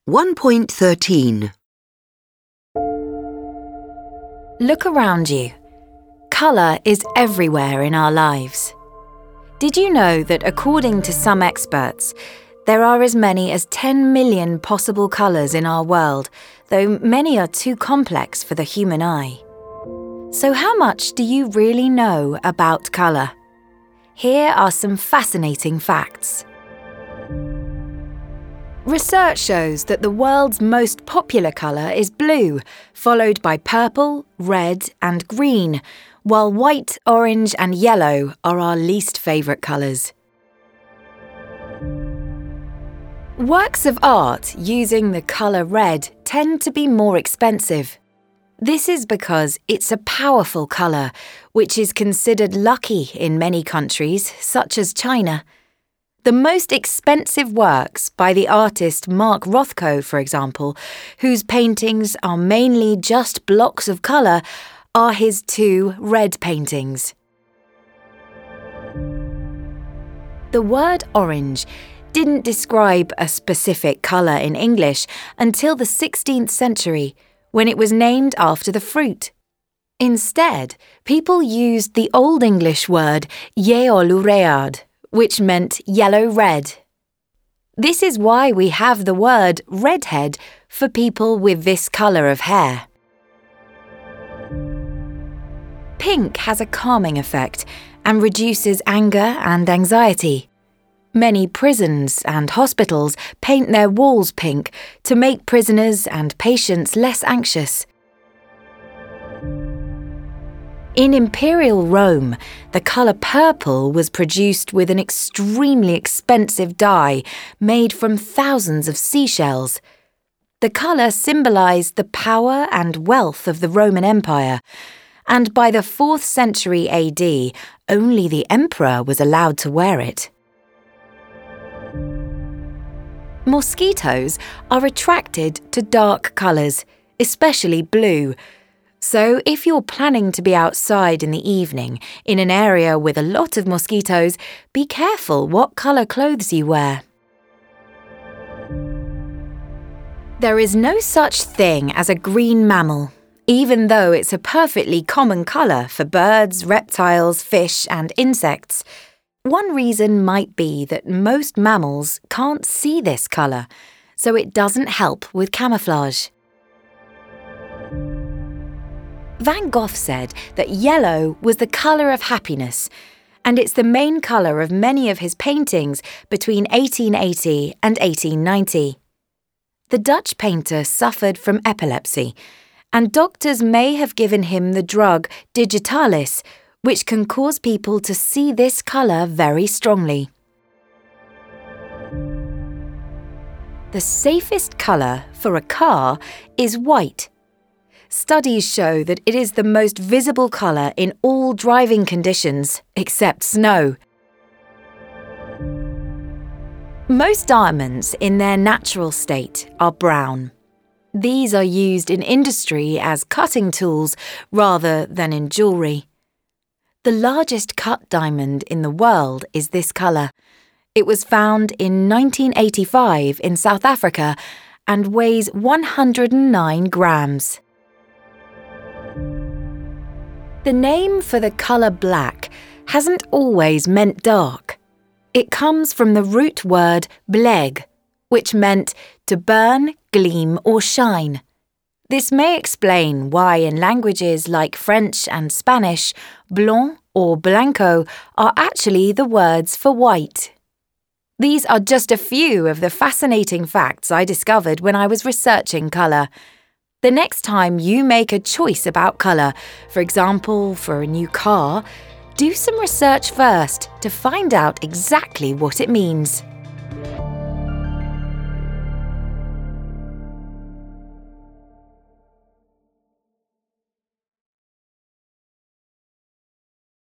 1.13. Look around you. Colour is everywhere in our lives. Did you know that according to some experts, there are as many as 10 million possible colours in our world, though many are too complex for the human eye? So how much do you really know about colour? Here are some fascinating facts. Research shows that the world's most popular colour is blue, followed by purple, red and green, while white, orange and yellow are our least favourite colours. Works of art using the colour red tend to be more expensive. This is because it's a powerful colour, which is considered lucky in many countries, such as China. The most expensive works by the artist Mark Rothko, for example, whose paintings are mainly just blocks of colour, are his 2 red paintings. The word orange didn't describe a specific colour in English until the 16th century, when it was named after the fruit. Instead, people used the Old English word yeoluread, which meant yellow-red. This is why we have the word redhead for people with this colour of hair. Pink has a calming effect and reduces anger and anxiety. Many prisons and hospitals paint their walls pink to make prisoners and patients less anxious. In Imperial Rome, the colour purple was produced with an extremely expensive dye made from thousands of seashells. The colour symbolised the power and wealth of the Roman Empire, and by the 4th century AD, only the emperor was allowed to wear it. Mosquitoes are attracted to dark colours, especially blue. So if you're planning to be outside in the evening in an area with a lot of mosquitoes, be careful what colour clothes you wear. There is no such thing as a green mammal, even though it's a perfectly common colour for birds, reptiles, fish and insects. One reason might be that most mammals can't see this colour, so it doesn't help with camouflage. Van Gogh said that yellow was the colour of happiness, and it's the main colour of many of his paintings between 1880 and 1890. The Dutch painter suffered from epilepsy, and doctors may have given him the drug digitalis, which can cause people to see this colour very strongly. The safest colour for a car is white. Studies show that it is the most visible colour in all driving conditions, except snow. Most diamonds in their natural state are brown. These are used in industry as cutting tools rather than in jewellery. The largest cut diamond in the world is this colour. It was found in 1985 in South Africa and weighs 109 grams. The name for the colour black hasn't always meant dark. It comes from the root word bleg, which meant to burn, gleam or shine. This may explain why in languages like French and Spanish, blanc or blanco are actually the words for white. These are just a few of the fascinating facts I discovered when I was researching colour. The next time you make a choice about colour, for example, for a new car, do some research first to find out exactly what it means.